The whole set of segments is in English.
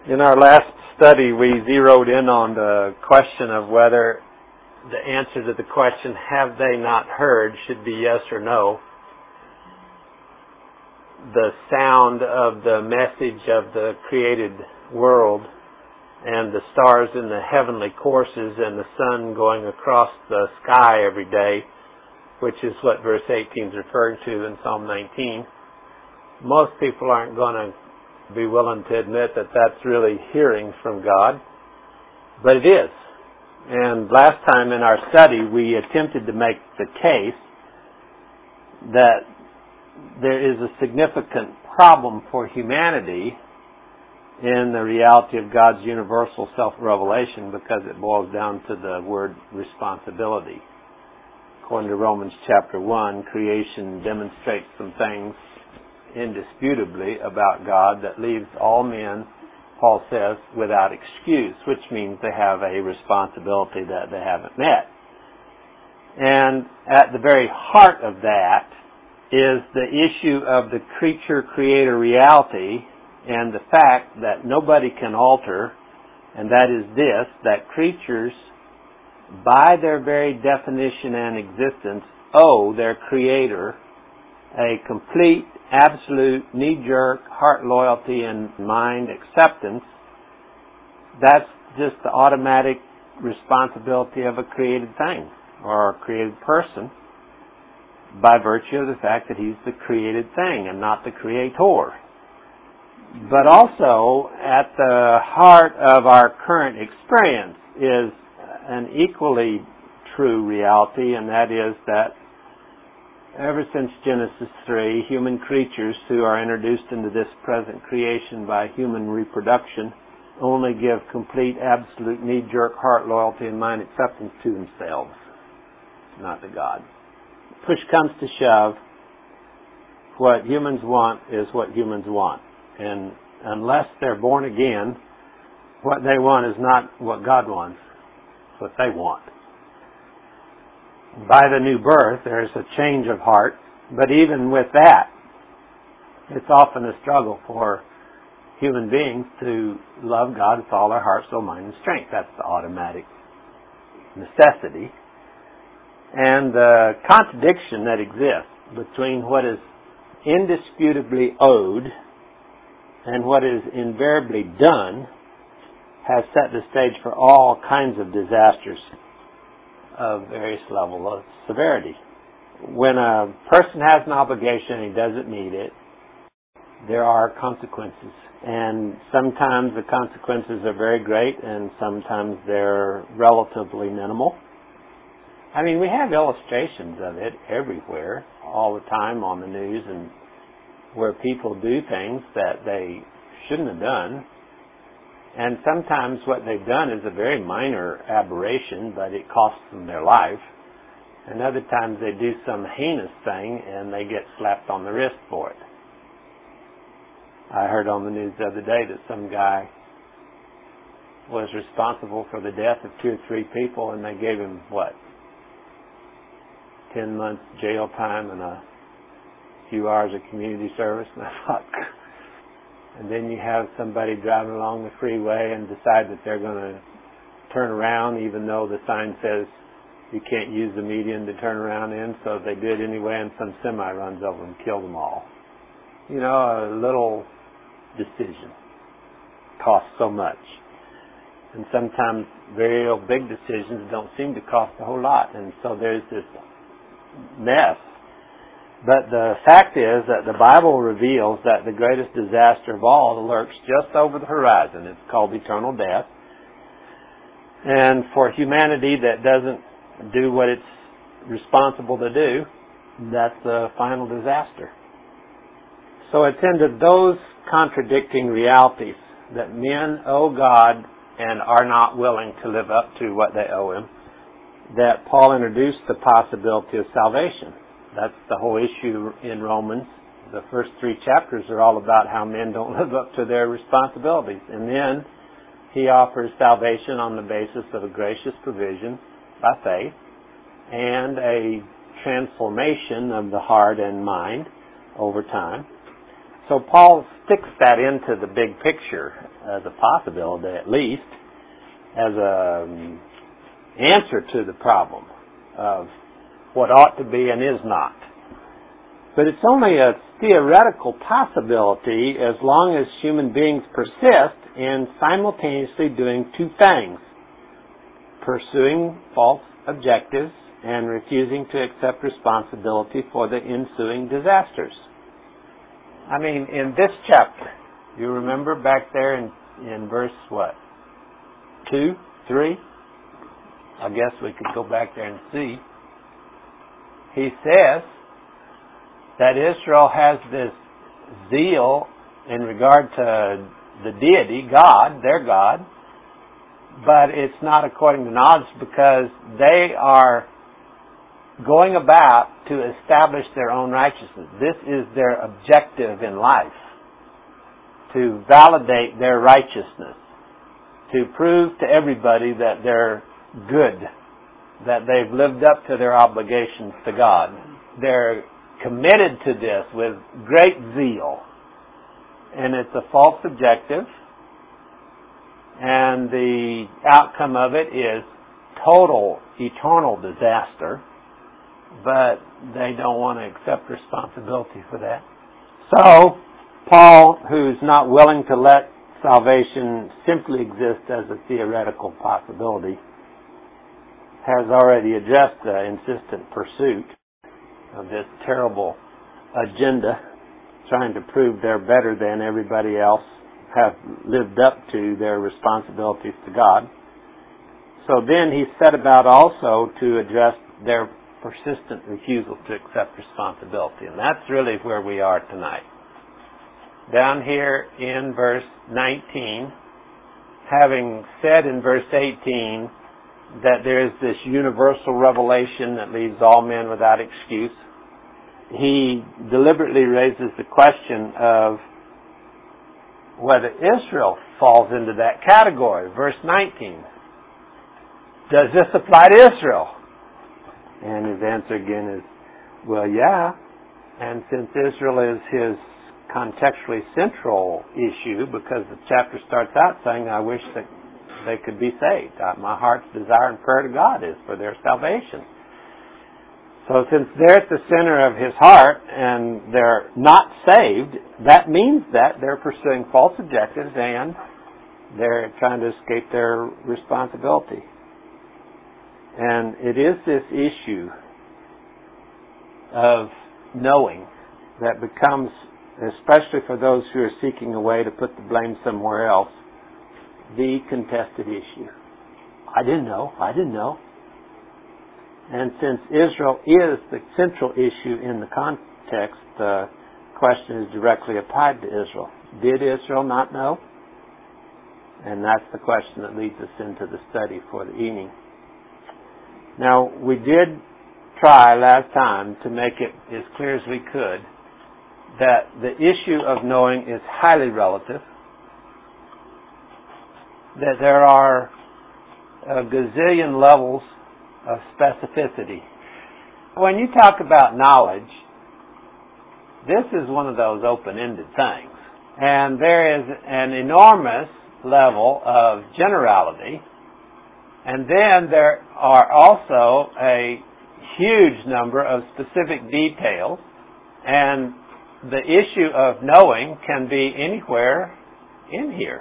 In our last study, we zeroed in on the question of whether the answer to the question, have they not heard, should be yes or no. The sound of the message of the created world and the stars in the heavenly courses and the sun going across the sky every day, which is what verse 18 is referring to in Psalm 19. Most people aren't going to be willing to admit that that's really hearing from God, but it is. And last time in our study, we attempted to make the case that there is a significant problem for humanity in the reality of God's universal self-revelation because it boils down to the word responsibility. According to Romans chapter 1, creation demonstrates some things indisputably about God that leaves all men, Paul says, without excuse, which means they have a responsibility that they haven't met. And at the very heart of that is the issue of the creature-creator reality and the fact that nobody can alter, and that is this, that creatures, by their very definition and existence, owe their Creator a complete, absolute, knee-jerk, heart loyalty and mind acceptance. That's just the automatic responsibility of a created thing or a created person by virtue of the fact that he's the created thing and not the creator. But also, at the heart of our current experience is an equally true reality, and that is that ever since Genesis 3, human creatures who are introduced into this present creation by human reproduction only give complete, absolute, knee-jerk heart loyalty and mind acceptance to themselves, not to God. Push comes to shove, what humans want is what humans want. And unless they're born again, what they want is not what God wants, it's what they want. By the new birth, there's a change of heart, but even with that, it's often a struggle for human beings to love God with all their heart, soul, mind, and strength. That's the automatic necessity. And the contradiction that exists between what is indisputably owed and what is invariably done has set the stage for all kinds of disasters of various level of severity. When a person has an obligation and he doesn't meet it, there are consequences. And sometimes the consequences are very great and sometimes they're relatively minimal. I mean, we have illustrations of it everywhere, all the time on the news, and where people do things that they shouldn't have done. And sometimes what they've done is a very minor aberration, but it costs them their life. And other times they do some heinous thing and they get slapped on the wrist for it. I heard on the news the other day that some guy was responsible for the death of 2 or 3 people and they gave him, 10 months jail time and a few hours of community service. And I thought, and then you have somebody driving along the freeway and decide that they're going to turn around even though the sign says you can't use the median to turn around in, so they do it anyway, and some semi runs over and kills them all. You know, a little decision costs so much. And sometimes very big decisions don't seem to cost a whole lot, and so there's this mess. But the fact is that the Bible reveals that the greatest disaster of all lurks just over the horizon. It's called eternal death. And for humanity that doesn't do what it's responsible to do, that's the final disaster. So it's into those contradicting realities that men owe God and are not willing to live up to what they owe Him that Paul introduced the possibility of salvation. That's the whole issue in Romans. The first 3 chapters are all about how men don't live up to their responsibilities. And then he offers salvation on the basis of a gracious provision by faith and a transformation of the heart and mind over time. So Paul sticks that into the big picture as a possibility at least, as an answer to the problem of what ought to be and is not. But it's only a theoretical possibility as long as human beings persist in simultaneously doing two things: pursuing false objectives and refusing to accept responsibility for the ensuing disasters. I mean, in this chapter, you remember back there in verse what? 2, 3? I guess we could go back there and see. He says that Israel has this zeal in regard to the deity, God, their God, but it's not according to knowledge because they are going about to establish their own righteousness. This is their objective in life, to validate their righteousness, to prove to everybody that they're good, that they've lived up to their obligations to God. They're committed to this with great zeal. And it's a false objective. And the outcome of it is total, eternal disaster. But they don't want to accept responsibility for that. So, Paul, who's not willing to let salvation simply exist as a theoretical possibility, has already addressed the insistent pursuit of this terrible agenda, trying to prove they're better than everybody else, have lived up to their responsibilities to God. So then he set about also to address their persistent refusal to accept responsibility. And that's really where we are tonight. Down here in verse 19, having said in verse 18 that there is this universal revelation that leaves all men without excuse, he deliberately raises the question of whether Israel falls into that category. Verse 19. Does this apply to Israel? And his answer again is, well, yeah. And since Israel is his contextually central issue, because the chapter starts out saying, I wish that they could be saved. My heart's desire and prayer to God is for their salvation. So since they're at the center of his heart and they're not saved, that means that they're pursuing false objectives and they're trying to escape their responsibility. And it is this issue of knowing that becomes, especially for those who are seeking a way to put the blame somewhere else, the contested issue. I didn't know. And since Israel is the central issue in the context, the question is directly applied to Israel. Did Israel not know? And that's the question that leads us into the study for the evening. Now, we did try last time to make it as clear as we could that the issue of knowing is highly relative, that there are a gazillion levels of specificity. When you talk about knowledge, this is one of those open-ended things. And there is an enormous level of generality. And then there are also a huge number of specific details. And the issue of knowing can be anywhere in here.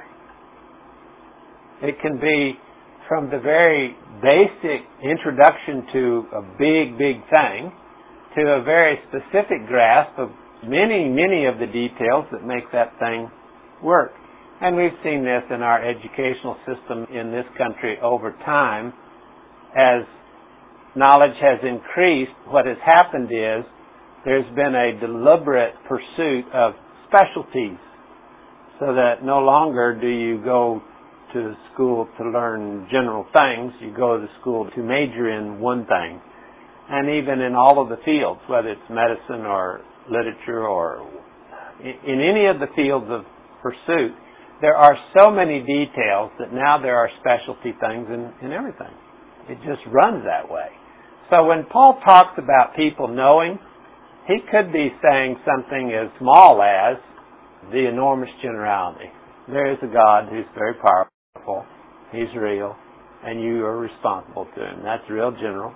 It can be from the very basic introduction to a big, big thing to a very specific grasp of many, many of the details that make that thing work. And we've seen this in our educational system in this country over time. As knowledge has increased, what has happened is there's been a deliberate pursuit of specialties so that no longer do you go to school to learn general things. You go to school to major in one thing. And even in all of the fields, whether it's medicine or literature or in any of the fields of pursuit, there are so many details that now there are specialty things in everything. It just runs that way. So when Paul talks about people knowing, he could be saying something as small as the enormous generality. there is a God who's very powerful. He's real, and you are responsible to Him. That's real general.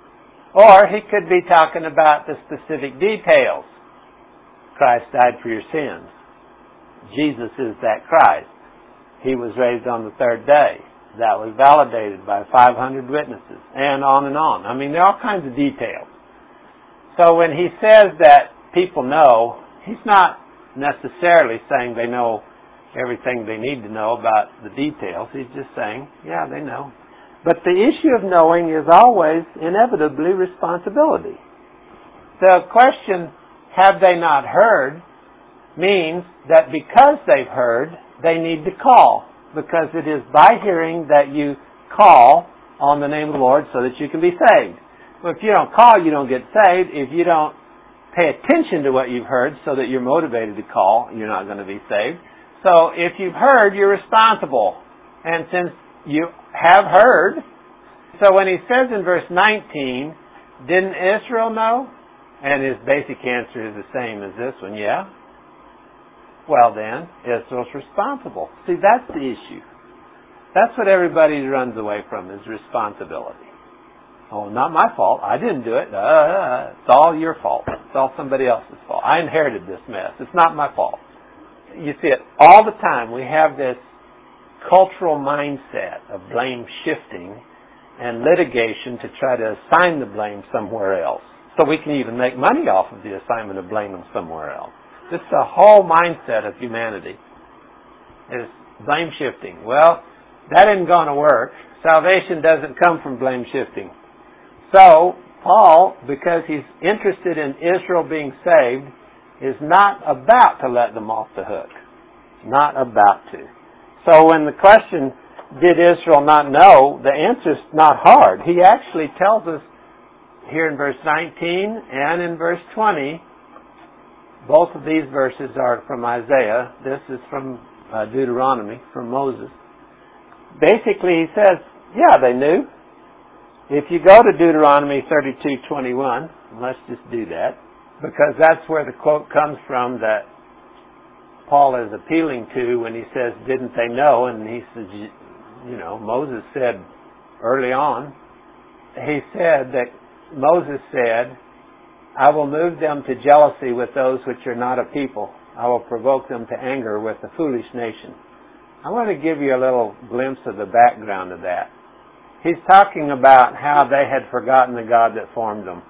Or he could be talking about the specific details. Christ died for your sins. Jesus is that Christ. He was raised on the third day. That was validated by 500 witnesses, and on and on. I mean, there are all kinds of details. So when he says that people know, he's not necessarily saying they know everything they need to know about the details. He's just saying, yeah, they know. But the issue of knowing is always inevitably responsibility. The question, have they not heard, means that because they've heard, they need to call. Because it is by hearing that you call on the name of the Lord so that you can be saved. Well, if you don't call, you don't get saved. If you don't pay attention to what you've heard so that you're motivated to call, you're not going to be saved. So if you've heard, you're responsible. And since you have heard, so when he says in verse 19, didn't Israel know? And his basic answer is the same as this one, yeah. Well then, Israel's responsible. See, that's the issue. That's what everybody runs away from, is responsibility. Oh, not my fault. I didn't do it. It's all your fault. It's all somebody else's fault. I inherited this mess. It's not my fault. You see it all the time. We have this cultural mindset of blame shifting and litigation to try to assign the blame somewhere else. So we can even make money off of the assignment of blaming somewhere else. This is the whole mindset of humanity, is blame shifting. Well, that isn't going to work. Salvation doesn't come from blame shifting. So, Paul, because he's interested in Israel being saved, is not about to let them off the hook. Not about to. So when the question, did Israel not know, the answer's not hard. He actually tells us here in verse 19 and in verse 20, both of these verses are from Isaiah. This is from Deuteronomy, from Moses. Basically, he says, yeah, they knew. If you go to Deuteronomy 32:21, let's just do that, because that's where the quote comes from that Paul is appealing to when he says, didn't they know? And he says, Moses said early on, Moses said, I will move them to jealousy with those which are not a people. I will provoke them to anger with the foolish nation. I want to give you a little glimpse of the background of that. He's talking about how they had forgotten the God that formed them.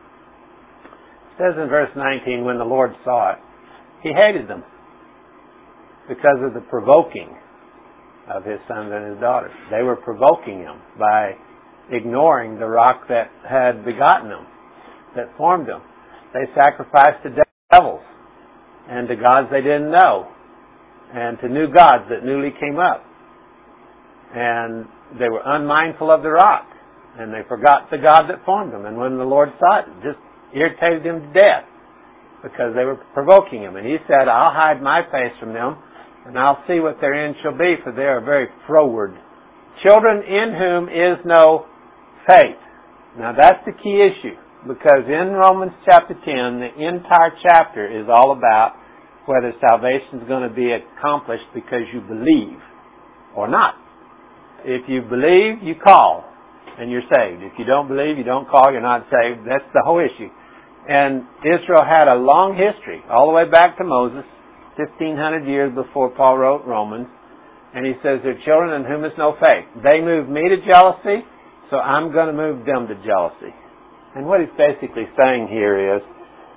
It says in verse 19, when the Lord saw it, He hated them because of the provoking of His sons and His daughters. They were provoking Him by ignoring the rock that had begotten them, that formed them. They sacrificed to devils and to gods they didn't know and to new gods that newly came up. And they were unmindful of the rock and they forgot the God that formed them. And when the Lord saw it, it just irritated Him to death because they were provoking Him. And He said, I'll hide my face from them and I'll see what their end shall be, for they are very froward children in whom is no faith. Now that's the key issue. Because in Romans chapter 10, the entire chapter is all about whether salvation is going to be accomplished because you believe or not. If you believe, you call, and you're saved. If you don't believe, you don't call, you're not saved. That's the whole issue. And Israel had a long history, all the way back to Moses, 1,500 years before Paul wrote Romans. And he says, they're children in whom is no faith. They moved me to jealousy, so I'm going to move them to jealousy. And what he's basically saying here is,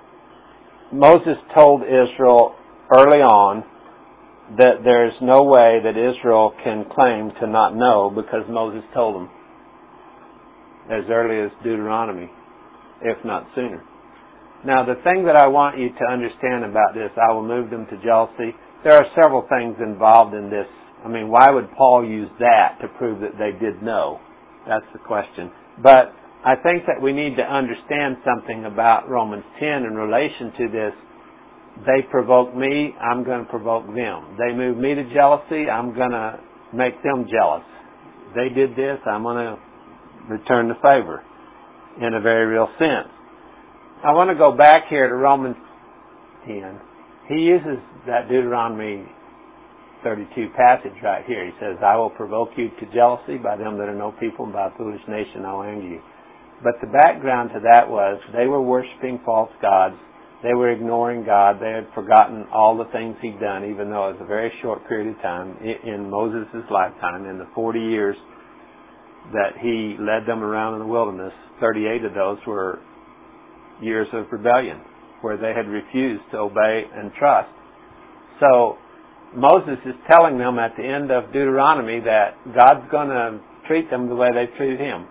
Moses told Israel early on that there's no way that Israel can claim to not know because Moses told them as early as Deuteronomy, if not sooner. Now, the thing that I want you to understand about this, I will move them to jealousy, there are several things involved in this. I mean, why would Paul use that to prove that they did know? That's the question. But I think that we need to understand something about Romans 10 in relation to this. They provoke me, I'm going to provoke them. They move me to jealousy, I'm going to make them jealous. They did this, I'm going to return the favor in a very real sense. I want to go back here to Romans 10. He uses that Deuteronomy 32 passage right here. He says, I will provoke you to jealousy by them that are no people, and by a foolish nation I will anger you. But the background to that was they were worshiping false gods. They were ignoring God. They had forgotten all the things He'd done, even though it was a very short period of time in Moses' lifetime. In the 40 years that He led them around in the wilderness, 38 of those were years of rebellion, where they had refused to obey and trust. So Moses is telling them at the end of Deuteronomy that God's going to treat them the way they treated Him.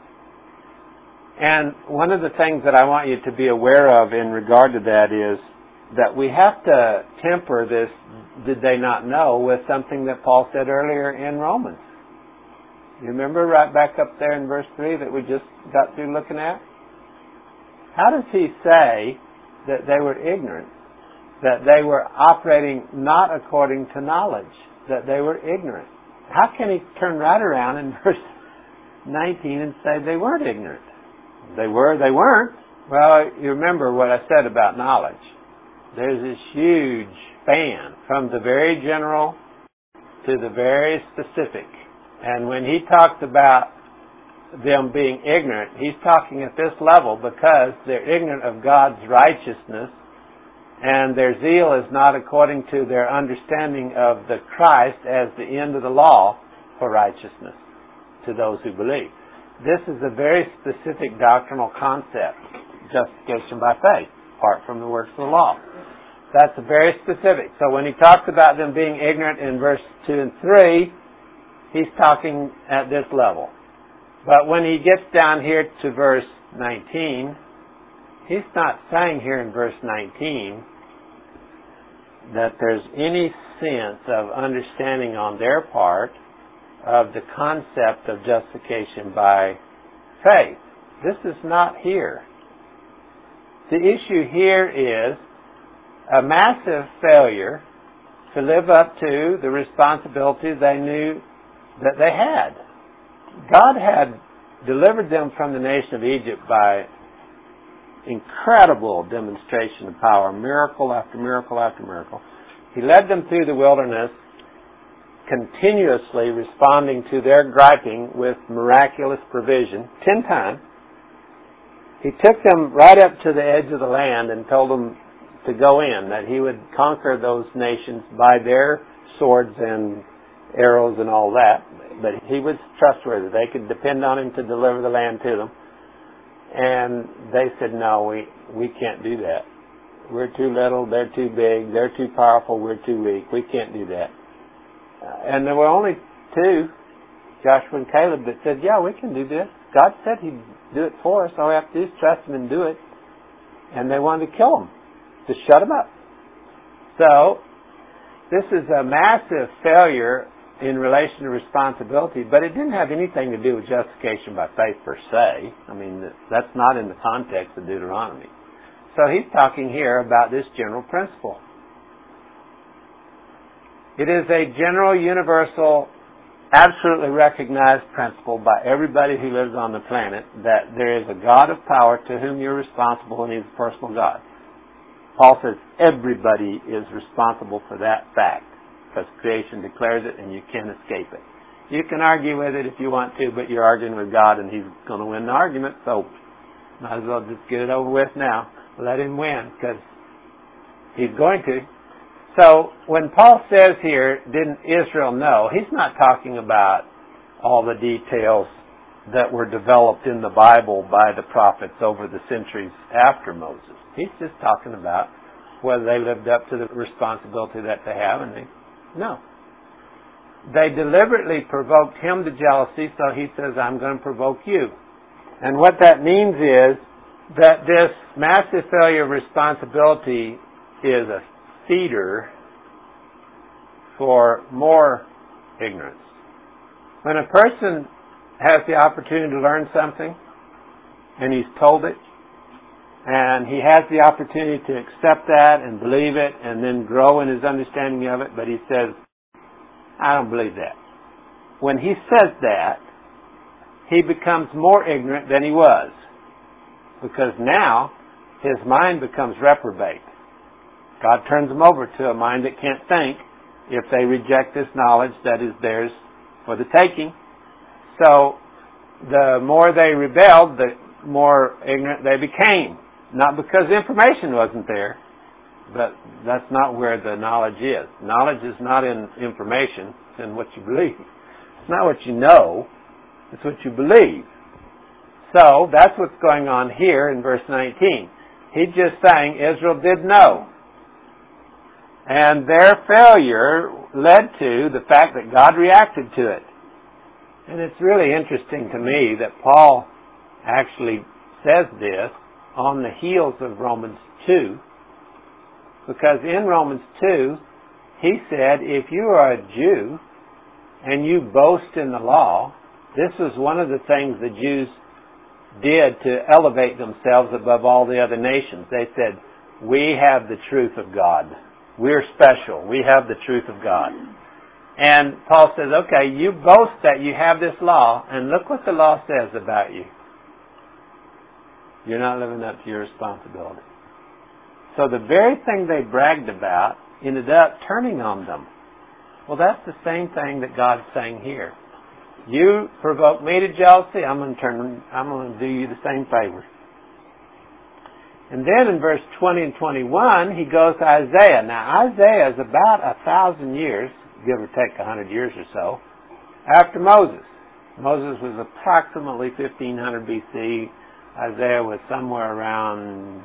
And one of the things that I want you to be aware of in regard to that is that we have to temper this "did they not know" with something that Paul said earlier in Romans. You remember right back up there in verse 3 that we just got through looking at? How does he say that they were ignorant? That they were operating not according to knowledge? That they were ignorant? How can he turn right around in verse 19 and say they weren't ignorant? They were, they weren't. Well, you remember what I said about knowledge. There's this huge span from the very general to the very specific. And when he talks about them being ignorant, he's talking at this level because they're ignorant of God's righteousness, and their zeal is not according to their understanding of the Christ as the end of the law for righteousness to those who believe. This is a very specific doctrinal concept, justification by faith, apart from the works of the law. That's very specific. So when he talks about them being ignorant in verse 2 and 3, he's talking at this level. But when he gets down here to verse 19, he's not saying here in verse 19 that there's any sense of understanding on their part of the concept of justification by faith. This is not here. The issue here is a massive failure to live up to the responsibility they knew that they had. God had delivered them from the nation of Egypt by incredible demonstration of power, miracle after miracle after miracle. He led them through the wilderness, continuously responding to their griping with miraculous provision 10 times. He took them right up to the edge of the land and told them to go in, that He would conquer those nations by their swords and arrows and all that. But He was trustworthy. They could depend on Him to deliver the land to them. And they said, no, we can't do that. We're too little, they're too big, they're too powerful, we're too weak. We can't do that. And there were only two, Joshua and Caleb, that said, yeah, we can do this. God said He'd do it for us. All we have to do is trust Him and do it. And they wanted to kill them, to shut them up. So, this is a massive failure in relation to responsibility, but it didn't have anything to do with justification by faith per se. I mean, that's not in the context of Deuteronomy. So he's talking here about this general principle. It is a general, universal, absolutely recognized principle by everybody who lives on the planet that there is a God of power to whom you're responsible, and He's a personal God. Paul says everybody is responsible for that fact, because creation declares it and you can't escape it. You can argue with it if you want to, but you're arguing with God and He's going to win the argument, so might as well just get it over with now. Let Him win, because He's going to. So when Paul says here, didn't Israel know, he's not talking about all the details that were developed in the Bible by the prophets over the centuries after Moses. He's just talking about whether they lived up to the responsibility that they have, and no. They deliberately provoked him to jealousy, so he says, I'm going to provoke you. And what that means is that this massive failure of responsibility is a feeder for more ignorance. When a person has the opportunity to learn something and he's told it, and he has the opportunity to accept that and believe it and then grow in his understanding of it, but he says, I don't believe that. When he says that, he becomes more ignorant than he was, because now his mind becomes reprobate. God turns him over to a mind that can't think if they reject this knowledge that is theirs for the taking. So the more they rebelled, the more ignorant they became. Not because the information wasn't there, but that's not where the knowledge is. Knowledge is not in information, it's in what you believe. It's not what you know, it's what you believe. So that's what's going on here in verse 19. He's just saying Israel did know. And their failure led to the fact that God reacted to it. And it's really interesting to me that Paul actually says this on the heels of Romans 2. Because in Romans 2, he said, if you are a Jew and you boast in the law, this was one of the things the Jews did to elevate themselves above all the other nations. They said, we have the truth of God. We're special. We have the truth of God. And Paul says, okay, you boast that you have this law, and look what the law says about you. You're not living up to your responsibility. So the very thing they bragged about ended up turning on them. Well, that's the same thing that God's saying here. You provoke me to jealousy, I'm going to do you the same favor. And then in verse 20 and 21, he goes to Isaiah. Now, Isaiah is about 1,000 years, give or take 100 years or so, after Moses. Moses was approximately 1500 BC. Isaiah was somewhere around,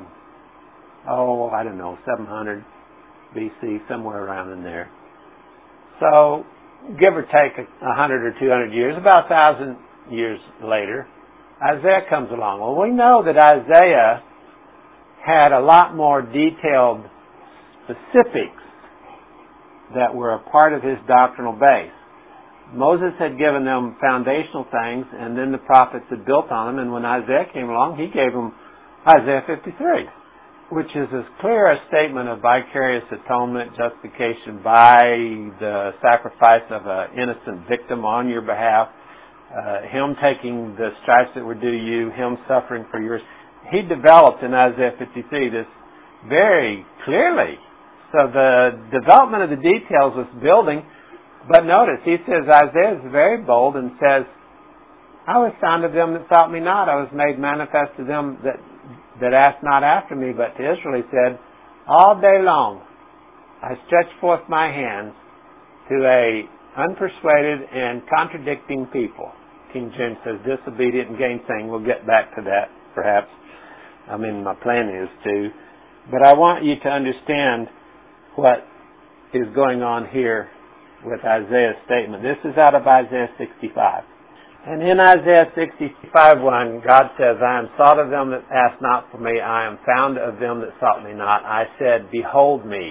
700 BC, somewhere around in there. So, give or take 100 or 200 years, about 1,000 years later, Isaiah comes along. Well, we know that Isaiah had a lot more detailed specifics that were a part of his doctrinal base. Moses had given them foundational things, and then the prophets had built on them, and when Isaiah came along, he gave them Isaiah 53, which is as clear a statement of vicarious atonement, justification by the sacrifice of an innocent victim on your behalf, him taking the stripes that were due to you, him suffering for yours. He developed in Isaiah 53 this very clearly. So the development of the details was building. But notice, he says, Isaiah is very bold and says, I was found of them that sought me not. I was made manifest to them that asked not after me. But to Israel he said, all day long I stretched forth my hands to a unpersuaded and contradicting people. King James says disobedient and gainsaying. We'll get back to that, perhaps. My plan is to. But I want you to understand what is going on here with Isaiah's statement. This is out of Isaiah 65. And in Isaiah 65:1, God says, I am sought of them that asked not for me. I am found of them that sought me not. I said, behold me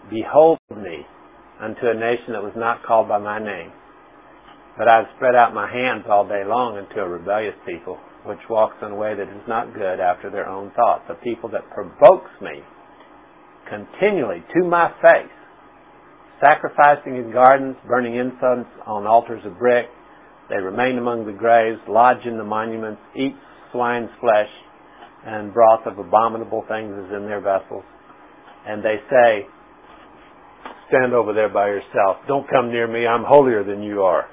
unto a nation that was not called by my name. But I have spread out my hands all day long unto a rebellious people, which walks in a way that is not good after their own thoughts. A people that provokes me continually to my face, sacrificing in gardens, burning incense on altars of brick. They remain among the graves, lodge in the monuments, eat swine's flesh, and broth of abominable things is in their vessels. And they say, stand over there by yourself. Don't come near me. I'm holier than you are.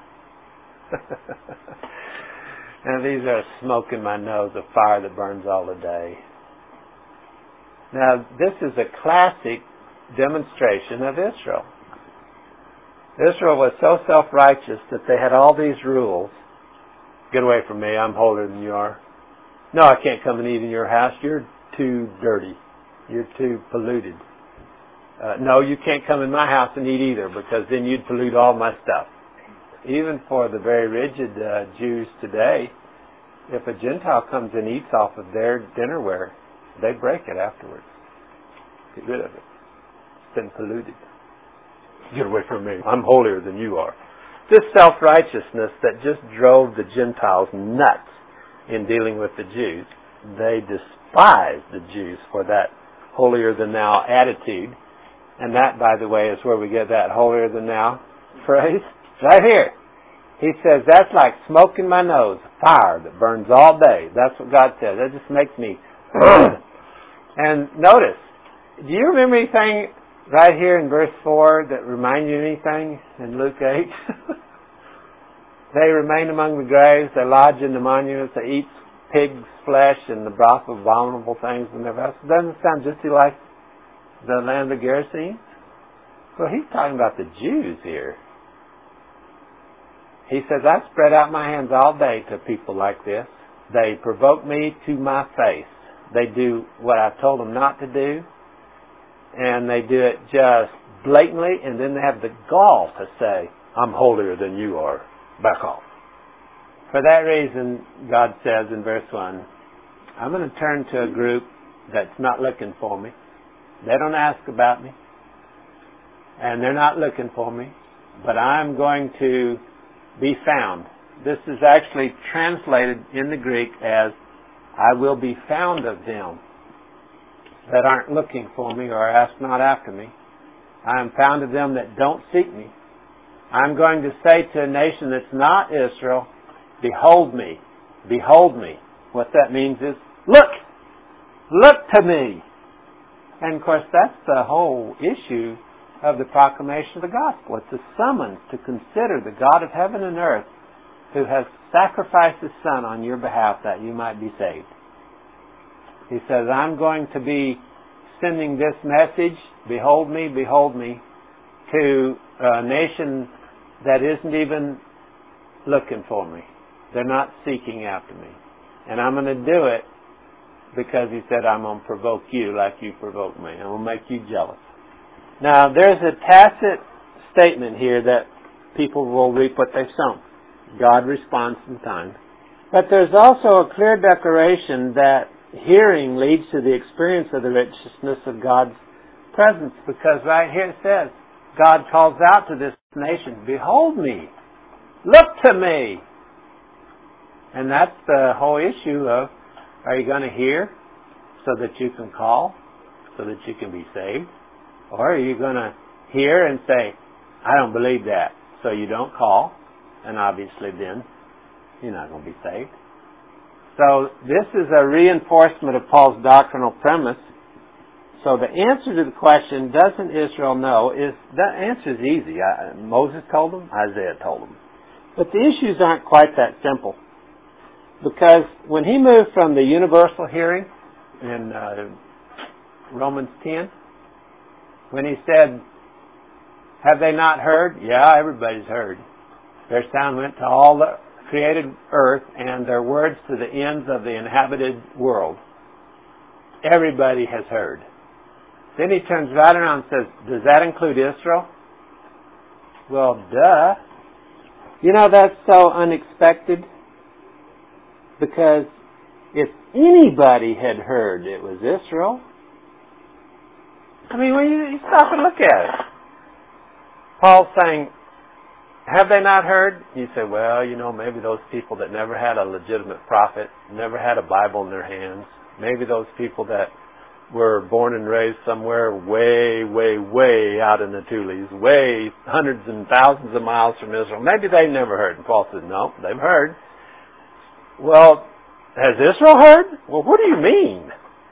And these are smoke in my nose, a fire that burns all the day. Now, this is a classic demonstration of Israel. Israel was so self-righteous that they had all these rules. Get away from me, I'm holier than you are. No, I can't come and eat in your house. You're too dirty. You're too polluted. No, you can't come in my house and eat either, because then you'd pollute all my stuff. Even for the very rigid Jews today, if a Gentile comes and eats off of their dinnerware, they break it afterwards. Get rid of it. It's been polluted. Get away from me. I'm holier than you are. This self-righteousness that just drove the Gentiles nuts in dealing with the Jews. They despised the Jews for that holier-than-thou attitude. And that, by the way, is where we get that holier-than-thou phrase. Right here. He says, that's like smoke in my nose, fire that burns all day. That's what God says. That just makes me... And notice, do you remember anything right here in verse 4 that remind you anything in Luke 8? They remain among the graves, they lodge in the monuments, they eat pig's flesh and the broth of abominable things in their vessels. Doesn't it sound just like the land of the Gerasenes? Well, he's talking about the Jews here. He says, I spread out my hands all day to people like this. They provoke me to my face. They do what I told them not to do, and they do it just blatantly, and then they have the gall to say, I'm holier than you are. Back off. For that reason, God says in verse 1, I'm going to turn to a group that's not looking for me. They don't ask about me, and they're not looking for me, but I'm going to be found. This is actually translated in the Greek as, I will be found of them that aren't looking for me or ask not after me. I am found of them that don't seek me. I'm going to say to a nation that's not Israel, behold me, behold me. What that means is, look to me. And of course that's the whole issue of the proclamation of the gospel. It's a summons to consider the God of heaven and earth who has sacrificed His Son on your behalf that you might be saved. He says, I'm going to be sending this message, behold me, to a nation that isn't even looking for me. They're not seeking after me. And I'm going to do it because He said, I'm going to provoke you like you provoked me. I'm going to make you jealous. Now, there's a tacit statement here that people will reap what they've sown. God responds in time. But there's also a clear declaration that hearing leads to the experience of the richness of God's presence, because right here it says, God calls out to this nation, behold me, look to me. And that's the whole issue of, are you going to hear so that you can call, so that you can be saved? Or are you going to hear and say, I don't believe that, so you don't call, and obviously then you're not going to be saved. So this is a reinforcement of Paul's doctrinal premise. So the answer to the question, doesn't Israel know, the answer is easy. Moses told them, Isaiah told them. But the issues aren't quite that simple. Because when he moved from the universal hearing in Romans 10, when he said, have they not heard? Yeah, everybody's heard. Their sound went to all the created earth and their words to the ends of the inhabited world. Everybody has heard. Then he turns right around and says, does that include Israel? Well, duh. You know, that's so unexpected. Because if anybody had heard, it was Israel. I mean, when you stop and look at it. Paul's saying, have they not heard? You say, well, you know, maybe those people that never had a legitimate prophet, never had a Bible in their hands, maybe those people that were born and raised somewhere way, way, way out in the Tules, way hundreds and thousands of miles from Israel. Maybe they've never heard. And Paul says, no, they've heard. Well, has Israel heard? Well, what do you mean?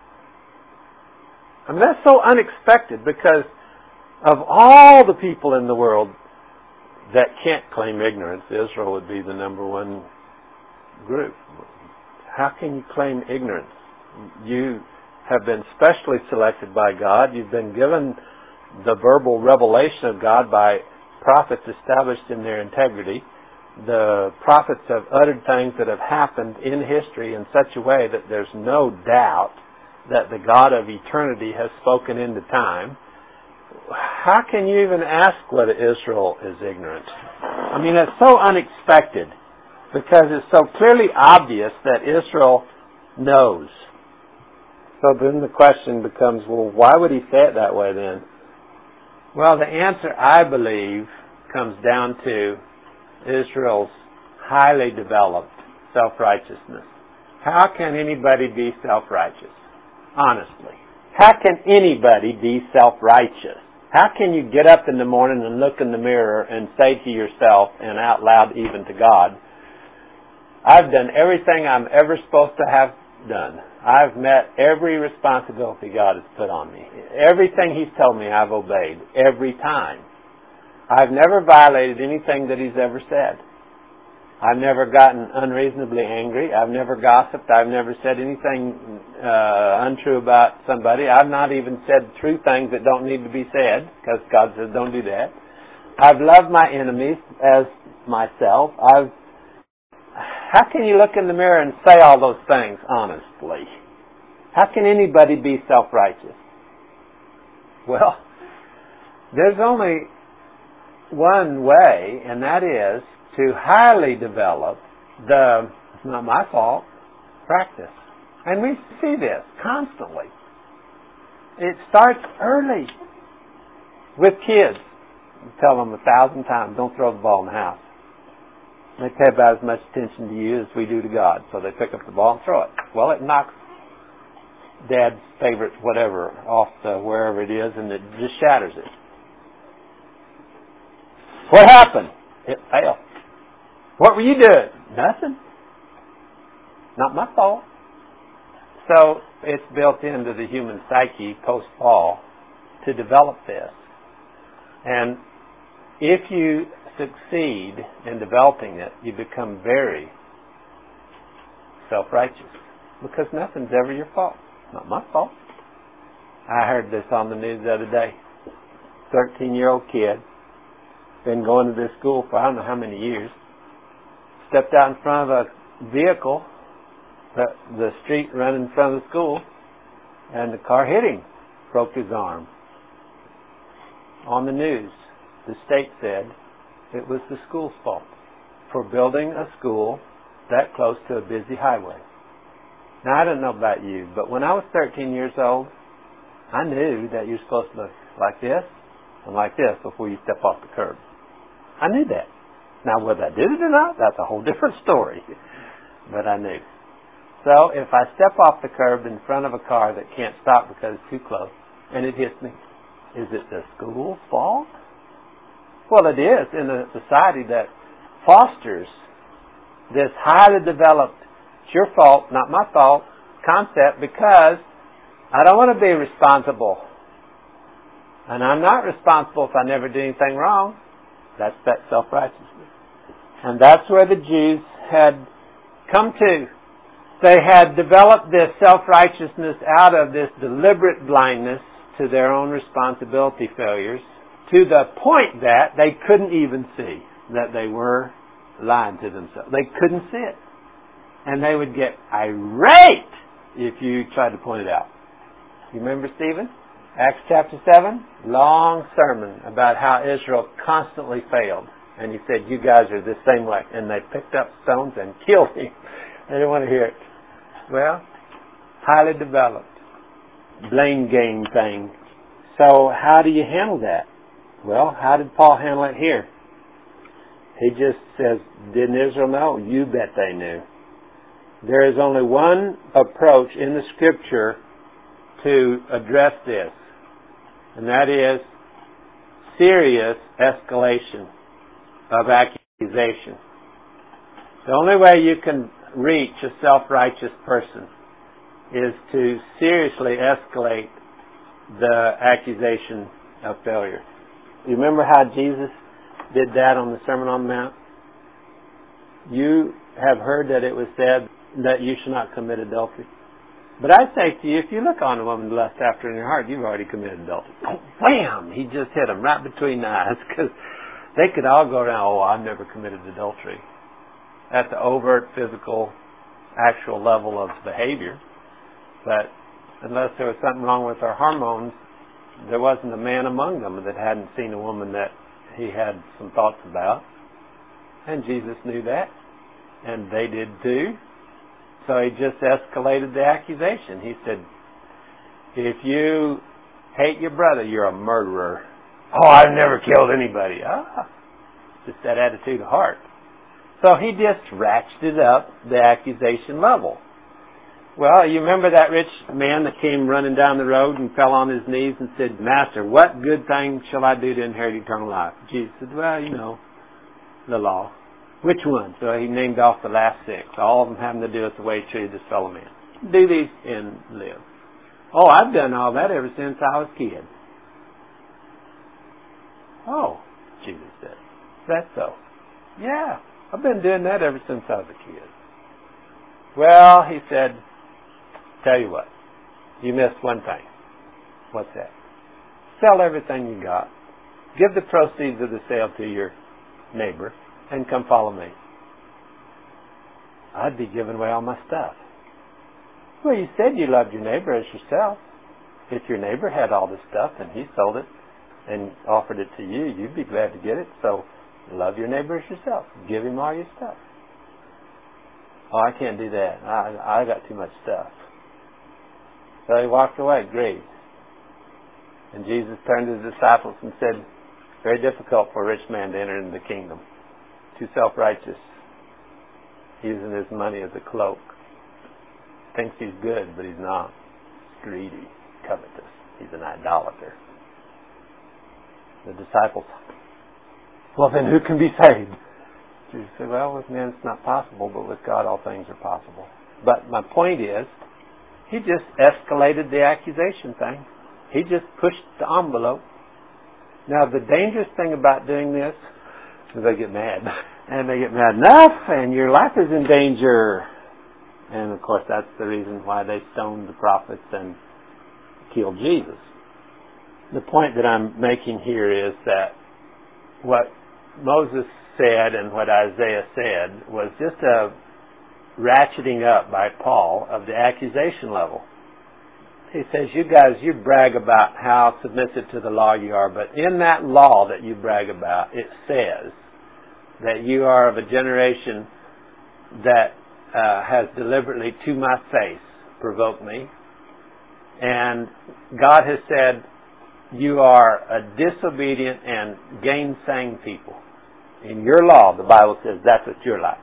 I mean, that's so unexpected because of all the people in the world that can't claim ignorance, Israel would be the number one group. How can you claim ignorance? You have been specially selected by God. You've been given the verbal revelation of God by prophets established in their integrity. The prophets have uttered things that have happened in history in such a way that there's no doubt that the God of eternity has spoken into time. How can you even ask whether Israel is ignorant? I mean, it's so unexpected because it's so clearly obvious that Israel knows. So then the question becomes, well, why would he say it that way then? Well, the answer, I believe, comes down to Israel's highly developed self-righteousness. How can anybody be self-righteous? Honestly. How can anybody be self-righteous? How can you get up in the morning and look in the mirror and say to yourself, and out loud even to God, I've done everything I'm ever supposed to have done. I've met every responsibility God has put on me. Everything He's told me, I've obeyed. Every time. I've never violated anything that He's ever said. I've never gotten unreasonably angry. I've never gossiped. I've never said anything untrue about somebody. I've not even said true things that don't need to be said, because God says don't do that. I've loved my enemies as myself. How can you look in the mirror and say all those things honestly? How can anybody be self-righteous? Well, there's only one way, and that is to highly develop it's not my fault, practice. And we see this constantly. It starts early with kids. You tell them 1,000 times, don't throw the ball in the house. They pay about as much attention to you as we do to God. So they pick up the ball and throw it. Well, it knocks Dad's favorite whatever off to wherever it is, and it just shatters it. What happened? It failed. What were you doing? Nothing. Not my fault. So it's built into the human psyche post-fall to develop this. And if you succeed in developing it, you become very self-righteous, because nothing's ever your fault. Not my fault. I heard this on the news the other day. 13-year-old kid, been going to this school for I don't know how many years, stepped out in front of a vehicle, the street running in front of the school, and the car hit him, broke his arm. On the news, the state said it was the school's fault for building a school that close to a busy highway. Now, I don't know about you, but when I was 13 years old, I knew that you're supposed to look like this and like this before you step off the curb. I knew that. Now, whether I did it or not, that's a whole different story. But I knew. So, if I step off the curb in front of a car that can't stop because it's too close, and it hits me, is it the school's fault? Well, it is in a society that fosters this highly developed, it's your fault, not my fault, concept, because I don't want to be responsible. And I'm not responsible if I never do anything wrong. That's that self-righteousness. And that's where the Jews had come to. They had developed this self-righteousness out of this deliberate blindness to their own responsibility failures, to the point that they couldn't even see that they were lying to themselves. They couldn't see it. And they would get irate if you tried to point it out. You remember Stephen? Acts chapter 7? Long sermon about how Israel constantly failed. And he said, you guys are the same way. And they picked up stones and killed him. They didn't want to hear it. Well, highly developed. Blame game thing. So how do you handle that? Well, how did Paul handle it here? He just says, didn't Israel know? You bet they knew. There is only one approach in the Scripture to address this, and that is serious escalation of accusation. The only way you can reach a self-righteous person is to seriously escalate the accusation of failure. You remember how Jesus did that on the Sermon on the Mount? You have heard that it was said that you should not commit adultery. But I say to you, if you look on a woman to lust after in your heart, you've already committed adultery. Oh, wham! He just hit them right between the eyes, because they could all go around, oh, I've never committed adultery. At the overt, physical, actual level of behavior. But unless there was something wrong with their hormones, there wasn't a man among them that hadn't seen a woman that he had some thoughts about. And Jesus knew that. And they did too. So he just escalated the accusation. He said, if you hate your brother, you're a murderer. Oh, I've never killed anybody. Just that attitude of heart. So he just ratcheted up the accusation level. Well, you remember that rich man that came running down the road and fell on his knees and said, Master, what good thing shall I do to inherit eternal life? Jesus said, well, you know, the law. Which one? So he named off the last 6. All of them having to do with the way he treated this fellow man. Do these and live. Oh, I've done all that ever since I was a kid. Oh, Jesus said. Is that so? Yeah, I've been doing that ever since I was a kid. Well, he said, tell you what, you missed one thing. What's that? Sell everything you got. Give the proceeds of the sale to your neighbor and come follow me. I'd be giving away all my stuff. Well, you said you loved your neighbor as yourself. If your neighbor had all this stuff and he sold it and offered it to you, you'd be glad to get it. So love your neighbor as yourself. Give him all your stuff. Oh, I can't do that. I got too much stuff. So he walked away, grieved. And Jesus turned to his disciples and said, very difficult for a rich man to enter into the kingdom. Too self-righteous, using his money as a cloak. Thinks he's good, but he's not. Greedy, covetous. He's an idolater. The disciples, well then who can be saved? Jesus said, well, with men it's not possible, but with God all things are possible. But my point is, he just escalated the accusation thing. He just pushed the envelope. Now the dangerous thing about doing this is they get mad. And they get mad enough, and your life is in danger. And of course that's the reason why they stoned the prophets and killed Jesus. The point that I'm making here is that what Moses said and what Isaiah said was just a ratcheting up by Paul of the accusation level. He says, you guys, you brag about how submissive to the law you are, but in that law that you brag about, it says that you are of a generation that has deliberately to my face provoked me. And God has said, you are a disobedient and gainsaying people. In your law, the Bible says that's what you're like.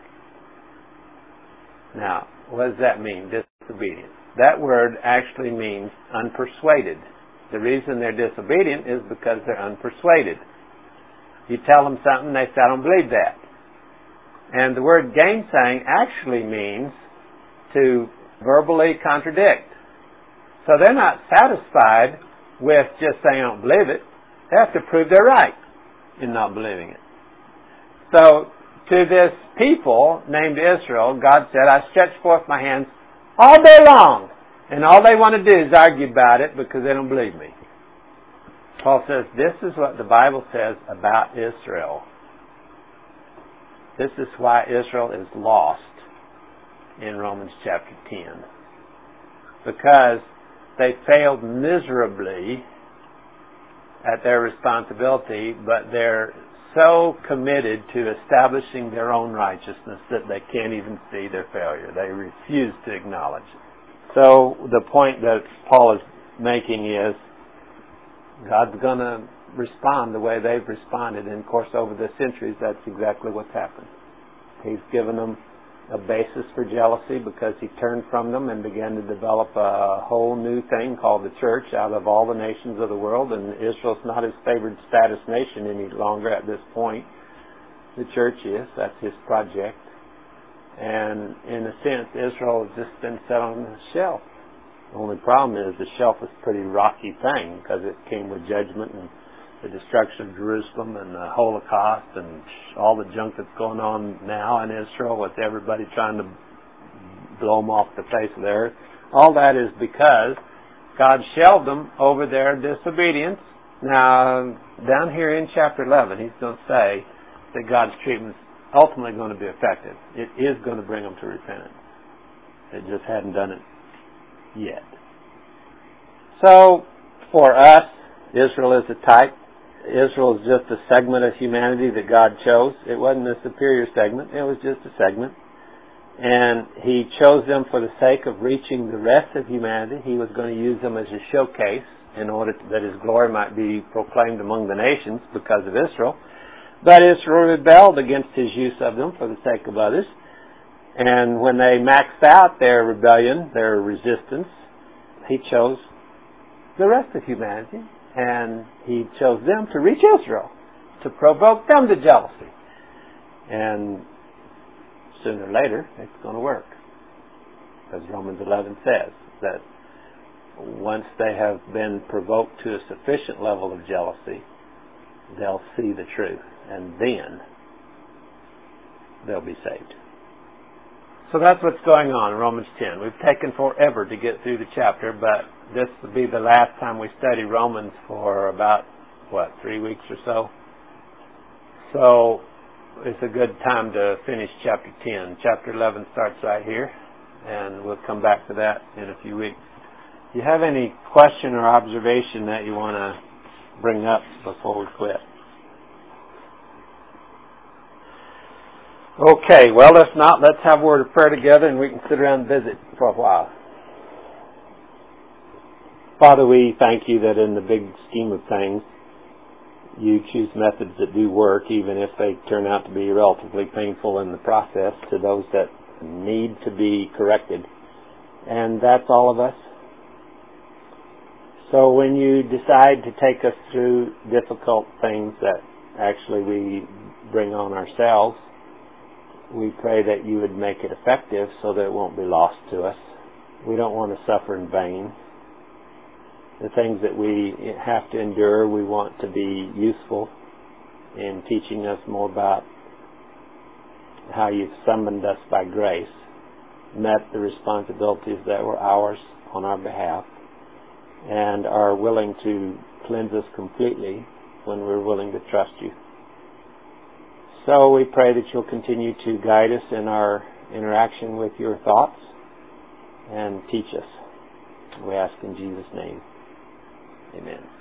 Now, what does that mean, disobedient? That word actually means unpersuaded. The reason they're disobedient is because they're unpersuaded. You tell them something, they say, I don't believe that. And the word gainsaying actually means to verbally contradict. So they're not satisfied with just saying, I don't believe it. They have to prove they're right in not believing it. So to this people named Israel, God said, I stretch forth my hands all day long. And all they want to do is argue about it because they don't believe me. Paul says, this is what the Bible says about Israel. This is why Israel is lost in Romans chapter 10. Because they failed miserably at their responsibility, but they're so committed to establishing their own righteousness that they can't even see their failure. They refuse to acknowledge it. So the point that Paul is making is God's going to respond the way they've responded. And of course, over the centuries, that's exactly what's happened. He's given them a basis for jealousy because he turned from them and began to develop a whole new thing called the church out of all the nations of the world. And Israel's not his favored status nation any longer at this point. The church is. That's his project. And in a sense, Israel has just been set on the shelf. The only problem is the shelf is a pretty rocky thing because it came with judgment and the destruction of Jerusalem and the Holocaust and all the junk that's going on now in Israel with everybody trying to blow them off the face of the earth. All that is because God shelved them over their disobedience. Now, down here in chapter 11, he's going to say that God's treatment is ultimately going to be effective. It is going to bring them to repentance. It just hadn't done it yet. So, for us, Israel is a type. Israel is just a segment of humanity that God chose. It wasn't a superior segment. It was just a segment. And he chose them for the sake of reaching the rest of humanity. He was going to use them as a showcase in order that his glory might be proclaimed among the nations because of Israel. But Israel rebelled against his use of them for the sake of others. And when they maxed out their rebellion, their resistance, he chose the rest of humanity. And he chose them to reach Israel, to provoke them to jealousy. And sooner or later, it's going to work. As Romans 11 says, that once they have been provoked to a sufficient level of jealousy, they'll see the truth, and then they'll be saved. So that's what's going on in Romans 10. We've taken forever to get through the chapter, but this will be the last time we study Romans for about, 3 weeks or so? So it's a good time to finish chapter 10. Chapter 11 starts right here, and we'll come back to that in a few weeks. Do you have any question or observation that you want to bring up before we quit? Okay, well, if not, let's have a word of prayer together and we can sit around and visit for a while. Father, we thank you that in the big scheme of things, you choose methods that do work, even if they turn out to be relatively painful in the process to those that need to be corrected. And that's all of us. So when you decide to take us through difficult things that actually we bring on ourselves, we pray that you would make it effective so that it won't be lost to us. We don't want to suffer in vain. The things that we have to endure, we want to be useful in teaching us more about how you've summoned us by grace, met the responsibilities that were ours on our behalf, and are willing to cleanse us completely when we're willing to trust you. So we pray that you'll continue to guide us in our interaction with your thoughts and teach us. We ask in Jesus' name. Amen.